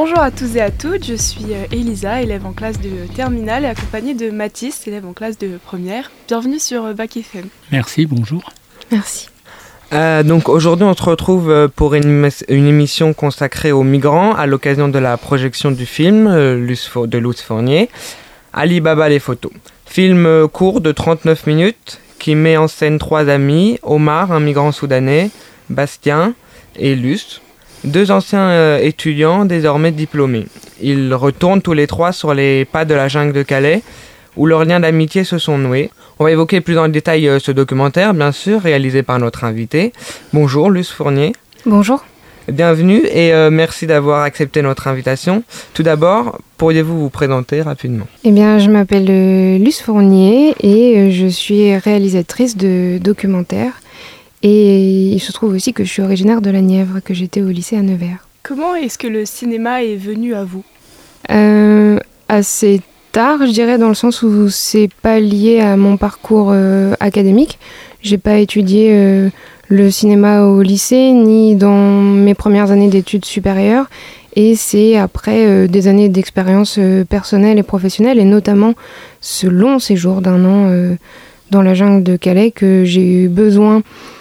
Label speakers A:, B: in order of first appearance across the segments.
A: Bonjour à tous et à toutes, je suis Elisa, élève en classe de terminale et accompagnée de Mathis, élève en classe de première. Bienvenue sur Bac FM.
B: Merci, bonjour.
C: Merci.
D: Donc aujourd'hui on se retrouve pour une émission consacrée aux migrants à l'occasion de la projection du film de Luce Fournier, Ali Baba les photos. Film court de 39 minutes qui met en scène 3 amis, Omar, un migrant soudanais, Bastien et Luce, 2 anciens étudiants désormais diplômés. Ils retournent tous les 3 sur les pas de la jungle de Calais où leurs liens d'amitié se sont noués. On va évoquer plus en détail ce documentaire, bien sûr, réalisé par notre invité. Bonjour Luce Fournier.
C: Bonjour.
D: Bienvenue et merci d'avoir accepté notre invitation. Tout d'abord, pourriez-vous vous présenter rapidement ?
C: Eh bien, je m'appelle Luce Fournier et je suis réalisatrice de documentaires. Et il se trouve aussi que je suis originaire de la Nièvre, que j'étais au lycée à Nevers.
A: Comment est-ce que le cinéma est venu à vous ?
C: Assez tard, je dirais, dans le sens où c'est pas lié à mon parcours académique. J'ai pas étudié le cinéma au lycée, ni dans mes premières années d'études supérieures. Et c'est après des années d'expérience personnelle et professionnelle, et notamment ce long séjour d'1 an dans la jungle de Calais, que j'ai eu besoin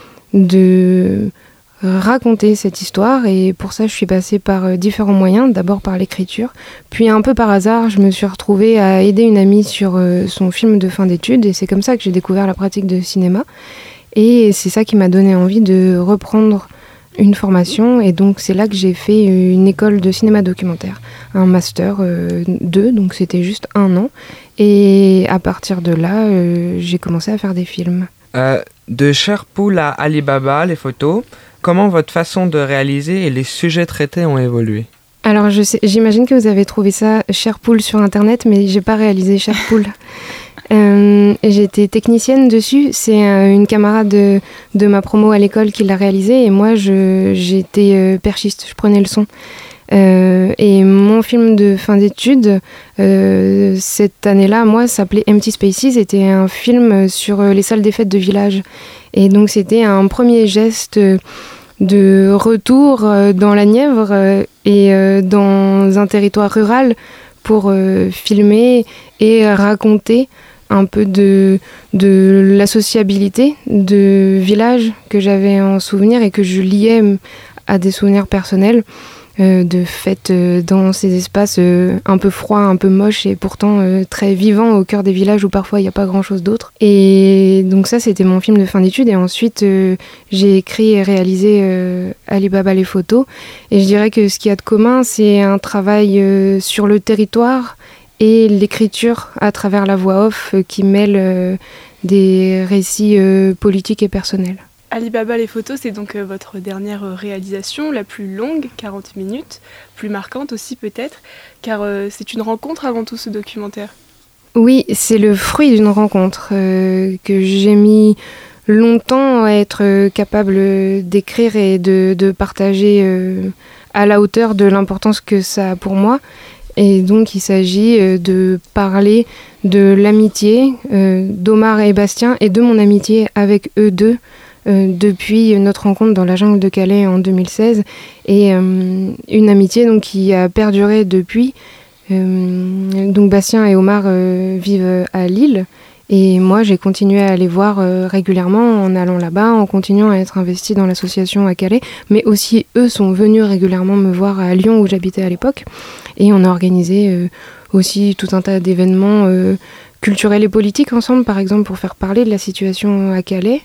C: de raconter cette histoire, et pour ça je suis passée par différents moyens, d'abord par l'écriture, puis un peu par hasard je me suis retrouvée à aider une amie sur son film de fin d'études, et c'est comme ça que j'ai découvert la pratique de cinéma, et c'est ça qui m'a donné envie de reprendre une formation, et donc c'est là que j'ai fait une école de cinéma documentaire, un master 2, donc c'était juste 1 an, et à partir de là j'ai commencé à faire des films.
D: De Chair Poule à Ali Baba, les photos, comment votre façon de réaliser et les sujets traités ont évolué ?
C: Alors j'imagine que vous avez trouvé ça Chair Poule sur internet, mais j'ai pas réalisé Chair Poule. J'étais technicienne dessus, c'est une camarade de ma promo à l'école qui l'a réalisé, et moi j'étais perchiste, je prenais le son. Et mon film de fin d'études, cette année-là, moi, s'appelait Empty Spaces, c'était un film sur les salles des fêtes de village. Et donc c'était un premier geste de retour dans la Nièvre et dans un territoire rural pour filmer et raconter un peu de la sociabilité de village que j'avais en souvenir et que je liais à des souvenirs personnels. De fêtes dans ces espaces un peu froids, un peu moches et pourtant très vivants au cœur des villages où parfois il n'y a pas grand-chose d'autre. Et donc ça, c'était mon film de fin d'études. Et ensuite, j'ai écrit et réalisé Ali Baba les photos. Et je dirais que ce qu'il y a de commun, c'est un travail sur le territoire et l'écriture à travers la voix off qui mêle des récits politiques et personnels.
A: Ali Baba les photos, c'est donc votre dernière réalisation, la plus longue, 40 minutes, plus marquante aussi peut-être, car c'est une rencontre avant tout ce documentaire.
C: Oui, c'est le fruit d'une rencontre que j'ai mis longtemps à être capable d'écrire et de partager à la hauteur de l'importance que ça a pour moi. Et donc il s'agit de parler de l'amitié d'Omar et Bastien et de mon amitié avec eux deux, depuis notre rencontre dans la jungle de Calais en 2016, et une amitié donc qui a perduré depuis. Donc Bastien et Omar vivent à Lille, et moi j'ai continué à les voir régulièrement en allant là-bas, en continuant à être investie dans l'association à Calais, mais aussi eux sont venus régulièrement me voir à Lyon où j'habitais à l'époque, et on a organisé aussi tout un tas d'événements culturels et politiques ensemble, par exemple pour faire parler de la situation à Calais.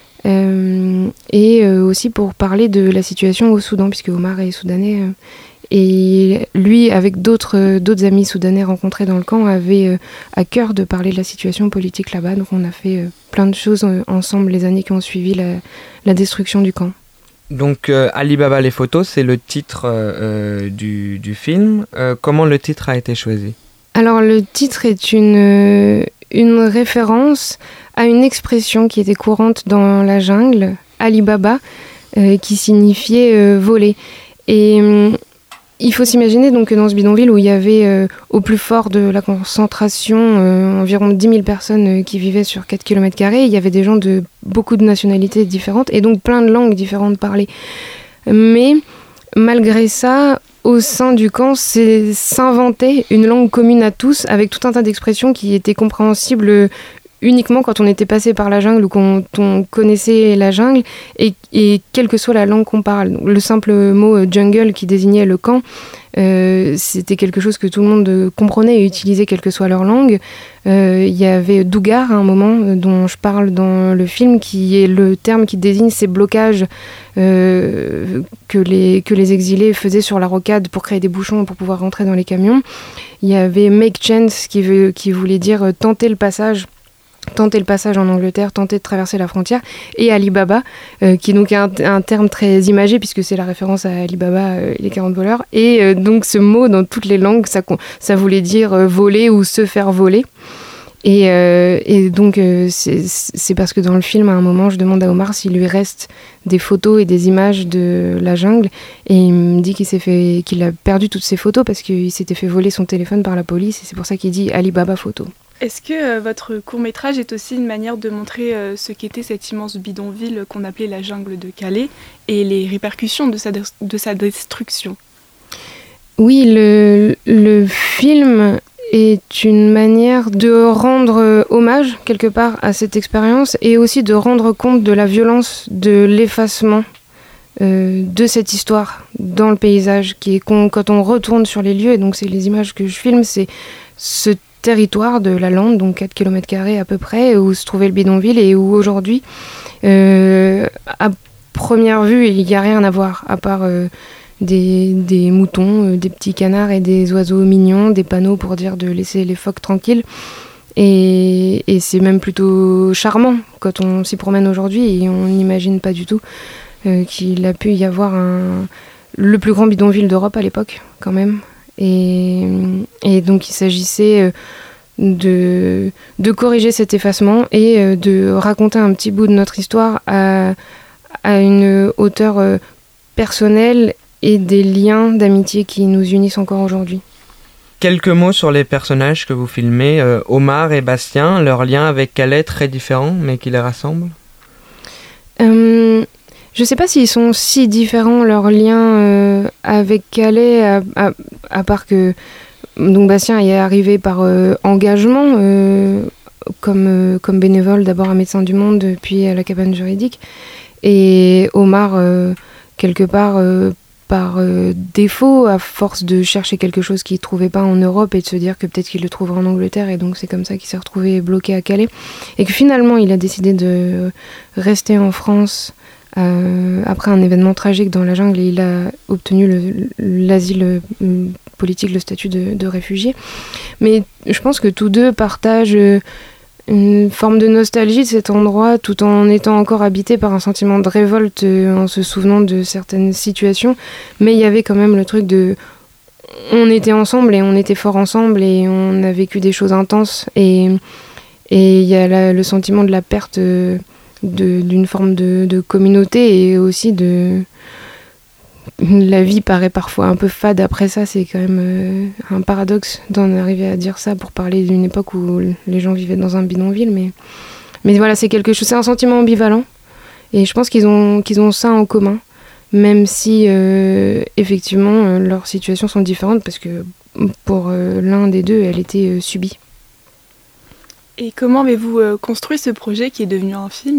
C: Et aussi pour parler de la situation au Soudan, puisque Omar est soudanais, et lui, avec d'autres amis soudanais rencontrés dans le camp, avait à cœur de parler de la situation politique là-bas. Donc on a fait plein de choses ensemble les années qui ont suivi la destruction du camp.
D: Donc Ali Baba les photos, c'est le titre du film. Comment le titre a été choisi ?
C: Alors le titre est une référence à une expression qui était courante dans la jungle, Ali Baba, qui signifiait voler. Et il faut s'imaginer donc que dans ce bidonville où il y avait au plus fort de la concentration environ 10 000 personnes qui vivaient sur 4 km², il y avait des gens de beaucoup de nationalités différentes et donc plein de langues différentes parlées. Mais malgré ça, au sein du camp, s'inventait une langue commune à tous, avec tout un tas d'expressions qui étaient compréhensibles uniquement quand on était passé par la jungle ou quand on connaissait la jungle, et quelle que soit la langue qu'on parle. Donc, le simple mot jungle qui désignait le camp, c'était quelque chose que tout le monde comprenait et utilisait, quelle que soit leur langue. Il y avait dougar à un moment, dont je parle dans le film, qui est le terme qui désigne ces blocages que les exilés faisaient sur la rocade pour créer des bouchons pour pouvoir rentrer dans les camions. Il y avait make chance qui voulait dire tenter le passage en Angleterre, tenter de traverser la frontière, et Alibaba, qui est donc un terme très imagé, puisque c'est la référence à Alibaba et les 40 voleurs, et donc ce mot, dans toutes les langues, ça voulait dire voler ou se faire voler. Et donc c'est parce que dans le film, à un moment, je demande à Omar s'il lui reste des photos et des images de la jungle, et il me dit qu'il a perdu toutes ces photos parce qu'il s'était fait voler son téléphone par la police, et c'est pour ça qu'il dit Alibaba photo.
A: Est-ce que votre court-métrage est aussi une manière de montrer ce qu'était cette immense bidonville qu'on appelait la jungle de Calais et les répercussions de sa destruction ?
C: Oui, le film est une manière de rendre hommage, quelque part, à cette expérience, et aussi de rendre compte de la violence de l'effacement de cette histoire dans le paysage, qui est quand on retourne sur les lieux, et donc c'est les images que je filme, c'est ce territoire de la Lande, donc 4 km² à peu près, où se trouvait le bidonville, et où aujourd'hui, à première vue, il n'y a rien à voir, à part des moutons, des petits canards et des oiseaux mignons, des panneaux pour dire de laisser les phoques tranquilles. Et c'est même plutôt charmant quand on s'y promène aujourd'hui, et on n'imagine pas du tout qu'il a pu y avoir le plus grand bidonville d'Europe à l'époque, quand même. Et donc il s'agissait de corriger cet effacement et de raconter un petit bout de notre histoire à une hauteur personnelle et des liens d'amitié qui nous unissent encore aujourd'hui.
D: Quelques mots sur les personnages que vous filmez, Omar et Bastien, leur lien avec Calais très différent mais qui les rassemble.
C: Je ne sais pas s'ils sont si différents, leurs liens avec Calais, à part que donc Bastien y est arrivé par engagement, comme bénévole, d'abord à Médecins du Monde, puis à la cabane juridique, et Omar, quelque part, par défaut, à force de chercher quelque chose qu'il ne trouvait pas en Europe et de se dire que peut-être qu'il le trouverait en Angleterre, et donc c'est comme ça qu'il s'est retrouvé bloqué à Calais, et que finalement il a décidé de rester en France après un événement tragique dans la jungle, et il a obtenu l'asile politique, le statut de réfugié. Mais je pense que tous deux partagent une forme de nostalgie de cet endroit, tout en étant encore habité par un sentiment de révolte, en se souvenant de certaines situations. Mais il y avait quand même le truc de... On était ensemble et on était fort ensemble, et on a vécu des choses intenses. Et il y a le sentiment de la perte d'une forme de communauté, et aussi la vie paraît parfois un peu fade après ça. C'est quand même un paradoxe d'en arriver à dire ça pour parler d'une époque où les gens vivaient dans un bidonville, mais voilà, c'est quelque chose, c'est un sentiment ambivalent, et je pense qu'ils ont ça en commun, même si effectivement leurs situations sont différentes, parce que pour l'un des deux, elle était subie.
A: Et comment avez-vous construit ce projet qui est devenu un film ?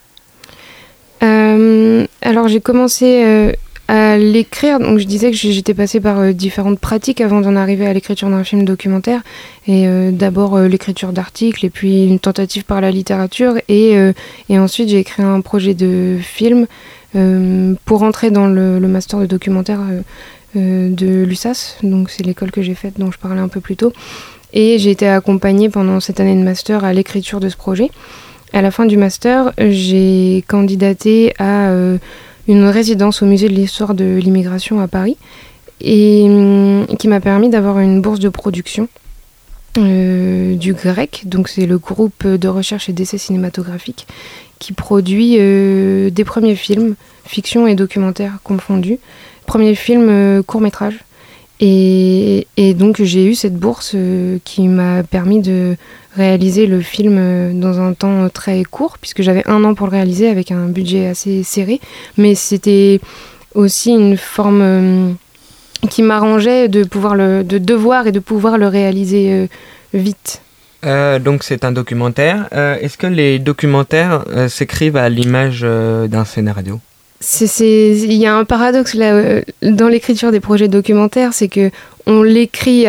C: Alors j'ai commencé à l'écrire, donc je disais que j'étais passée par différentes pratiques avant d'en arriver à l'écriture d'un film documentaire, et d'abord l'écriture d'articles, et puis une tentative par la littérature, et ensuite j'ai écrit un projet de film pour entrer dans le master de documentaire de l'USAS, donc c'est l'école que j'ai faite dont je parlais un peu plus tôt. Et j'ai été accompagnée pendant cette année de master à l'écriture de ce projet. À la fin du master, j'ai candidaté à une résidence au musée de l'histoire de l'immigration à Paris, et qui m'a permis d'avoir une bourse de production du GREC, donc c'est le groupe de recherche et d'essais cinématographiques qui produit des premiers films, fiction et documentaire confondus, premiers films court-métrage. Et donc j'ai eu cette bourse qui m'a permis de réaliser le film dans un temps très court, puisque j'avais 1 an pour le réaliser avec un budget assez serré, mais c'était aussi une forme qui m'arrangeait de devoir et de pouvoir le réaliser vite.
D: Donc c'est un documentaire. Est-ce que les documentaires s'écrivent à l'image d'un scénario ?
C: Il y a un paradoxe là, dans l'écriture des projets documentaires, c'est que on l'écrit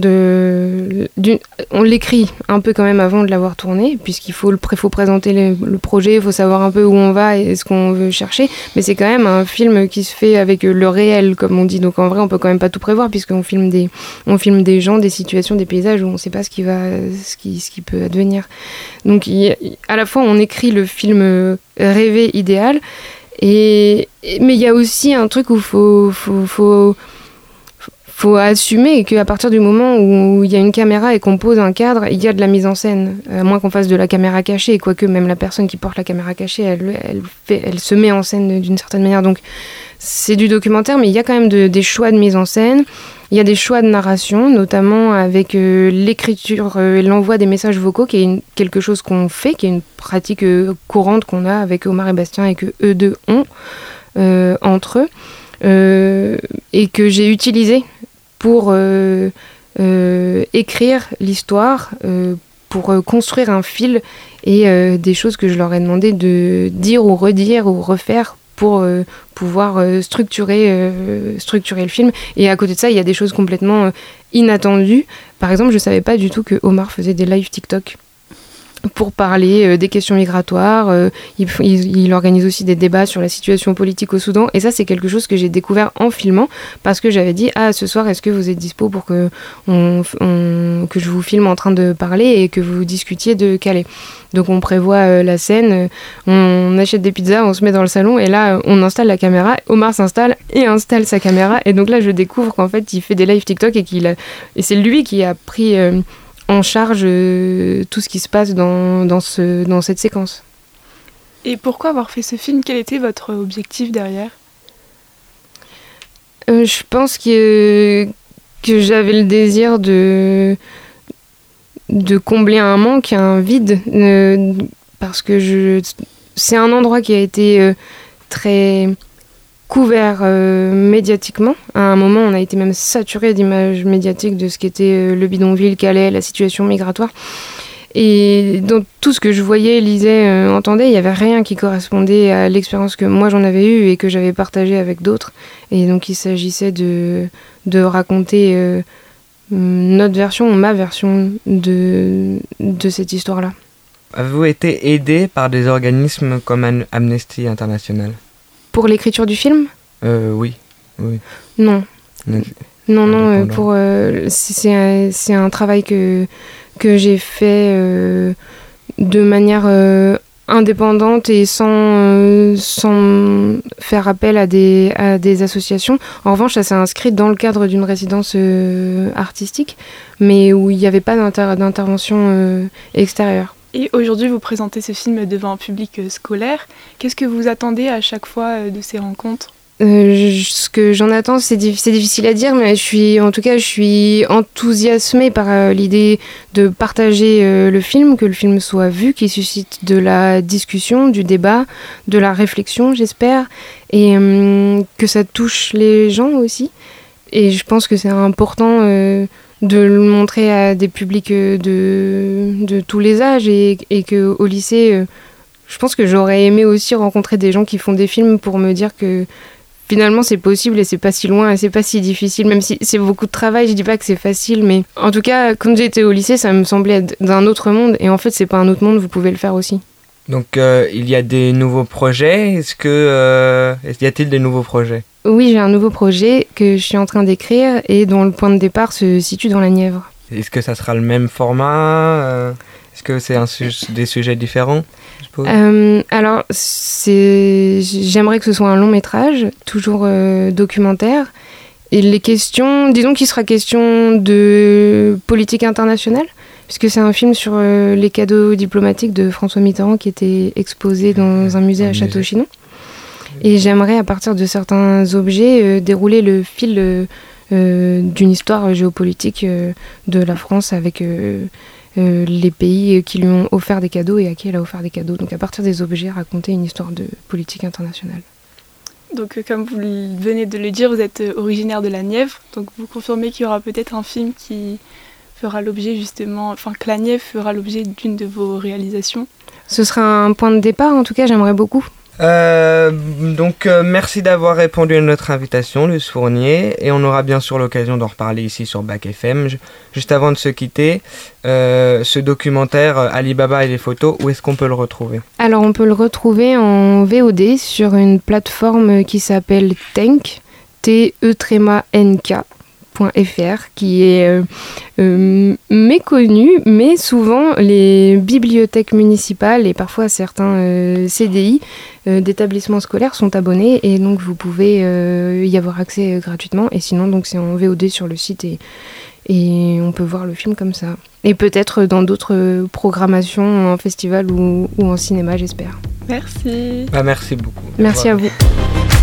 C: on l'écrit un peu quand même avant de l'avoir tourné, puisqu'il faut présenter le projet, il faut savoir un peu où on va et ce qu'on veut chercher, mais c'est quand même un film qui se fait avec le réel, comme on dit, donc en vrai on peut quand même pas tout prévoir, puisqu'on filme des gens, des situations, des paysages où on sait pas ce qui peut advenir. Donc à la fois on écrit le film rêvé, idéal, mais il y a aussi un truc où faut assumer qu'à partir du moment où il y a une caméra et qu'on pose un cadre, il y a de la mise en scène, à moins qu'on fasse de la caméra cachée, quoique même la personne qui porte la caméra cachée, elle se met en scène d'une certaine manière. Donc c'est du documentaire, mais il y a quand même des choix de mise en scène. Il y a des choix de narration, notamment avec l'écriture, l'envoi des messages vocaux, qui est quelque chose qu'on fait, qui est une pratique courante qu'on a avec Omar et Bastien et que eux deux ont entre eux, et que j'ai utilisé pour écrire l'histoire, pour construire un fil et des choses que je leur ai demandé de dire ou redire ou refaire pour pouvoir structurer le film. Et à côté de ça, il y a des choses complètement inattendues. Par exemple, je ne savais pas du tout que Omar faisait des lives TikTok pour parler des questions migratoires. Il organise aussi des débats sur la situation politique au Soudan. Et ça, c'est quelque chose que j'ai découvert en filmant, parce que j'avais dit, ce soir, est-ce que vous êtes dispo pour que je vous filme en train de parler et que vous discutiez de Calais. Donc on prévoit la scène, on achète des pizzas, on se met dans le salon et là, on installe la caméra. Omar s'installe et installe sa caméra. Et donc là, je découvre qu'en fait, il fait des lives TikTok et c'est lui qui a pris en charge tout ce qui se passe dans cette séquence.
A: Et pourquoi avoir fait ce film ? Quel était votre objectif derrière ?
C: Je pense que j'avais le désir de combler un manque, un vide, parce que c'est un endroit qui a été très couvert médiatiquement. À un moment, on a été même saturé d'images médiatiques de ce qu'était le bidonville, Calais, la situation migratoire. Et dans tout ce que je voyais, lisais, entendais, il n'y avait rien qui correspondait à l'expérience que moi j'en avais eue et que j'avais partagée avec d'autres. Et donc il s'agissait de raconter notre version, ma version de cette histoire-là.
D: Avez-vous été aidé par des organismes comme Amnesty International ?
C: Pour l'écriture du film ?
D: Oui.
C: Non. C'est un travail que j'ai fait de manière indépendante et sans faire appel à des associations. En revanche, ça s'est inscrit dans le cadre d'une résidence artistique, mais où il n'y avait pas d'intervention extérieure.
A: Et aujourd'hui, vous présentez ce film devant un public scolaire. Qu'est-ce que vous attendez à chaque fois de ces rencontres ?
C: Ce que j'en attends, c'est difficile à dire, mais je suis enthousiasmée par l'idée de partager le film, que le film soit vu, qu'il suscite de la discussion, du débat, de la réflexion, j'espère, et que ça touche les gens aussi. Et je pense que c'est important de le montrer à des publics de tous les âges, et qu'au lycée, je pense que j'aurais aimé aussi rencontrer des gens qui font des films pour me dire que finalement c'est possible et c'est pas si loin et c'est pas si difficile, même si c'est beaucoup de travail. Je dis pas que c'est facile, mais en tout cas quand j'étais au lycée, ça me semblait être d'un autre monde, et en fait c'est pas un autre monde, vous pouvez le faire aussi.
D: Donc il y a des nouveaux projets. Y a-t-il des nouveaux projets ? Oui,
C: j'ai un nouveau projet que je suis en train d'écrire et dont le point de départ se situe dans la Nièvre.
D: Est-ce que ça sera le même format ? Est-ce que c'est des sujets différents ?
C: Alors, j'aimerais que ce soit un long métrage, toujours documentaire. Et les questions, disons qu'il sera question de politique internationale, puisque c'est un film sur les cadeaux diplomatiques de François Mitterrand qui était exposé dans un musée à Château-Chinon. Et j'aimerais, à partir de certains objets, dérouler le fil d'une histoire géopolitique de la France avec les pays qui lui ont offert des cadeaux et à qui elle a offert des cadeaux. Donc à partir des objets, raconter une histoire de politique internationale.
A: Donc comme vous venez de le dire, vous êtes originaire de la Nièvre, donc vous confirmez qu'il y aura peut-être un film qui fera l'objet justement, enfin que la Nièvre fera l'objet d'une de vos réalisations.
C: Ce sera un point de départ, en tout cas j'aimerais beaucoup.
D: Merci d'avoir répondu à notre invitation, Luce Fournier, et on aura bien sûr l'occasion d'en reparler ici sur Bac FM. Juste avant de se quitter, ce documentaire Ali Baba et les photos, où est-ce qu'on peut le retrouver ?
C: Alors on peut le retrouver en VOD sur une plateforme qui s'appelle Tenk, TE-NK.fr, qui est méconnue, mais souvent les bibliothèques municipales et parfois certains CDI d'établissements scolaires sont abonnés, et donc vous pouvez y avoir accès gratuitement, et sinon donc c'est en VOD sur le site, et on peut voir le film comme ça. Et peut-être dans d'autres programmations en festival ou en cinéma, j'espère.
A: Merci.
D: Merci beaucoup.
C: Merci à vous.